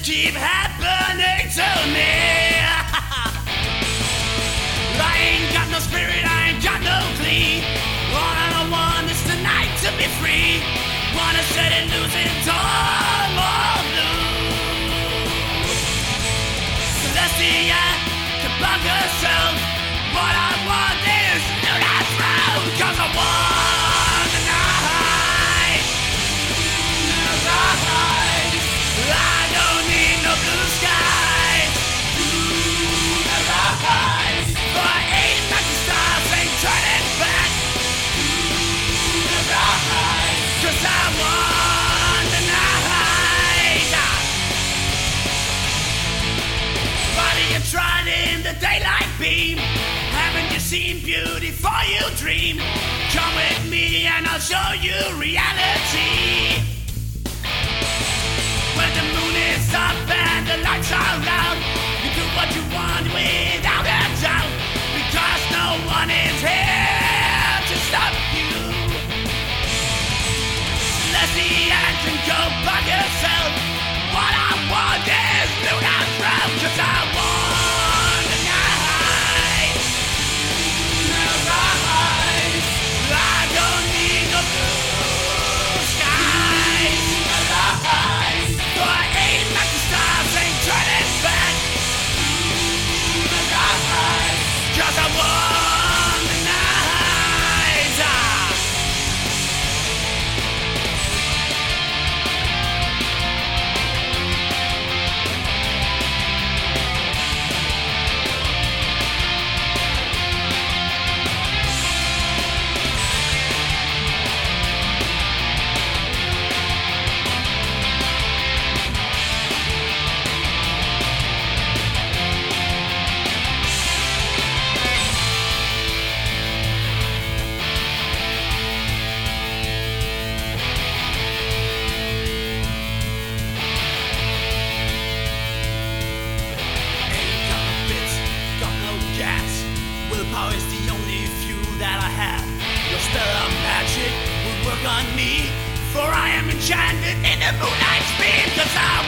keep happening to me. I ain't got no spirit, I ain't got no glee. All I want is tonight to be free. Wanna set it loose and all more blue. Celestia, can bug herself. What I want is lunar through. Cause I want the night. I don't need no blue skies. For I ain't like the stars, ain't turning back. Cause I want the night. Body you tried in the daylight beam. Haven't you seen beauty for you dream? Come with me and I'll show you reality. When the moon is up and the lights are out, you do what you want without a doubt. Because no one is here to stop you. Celestia can go by yourself. What I want is lunar through. Cause I want the night. I don't need no blue skies. For I ain't like the stars, ain't turning back. Cause I want the night. Willpower is the only fuel that I have. Your spell of magic will work on me, for I am enchanted in the moonlight's beam. Cause I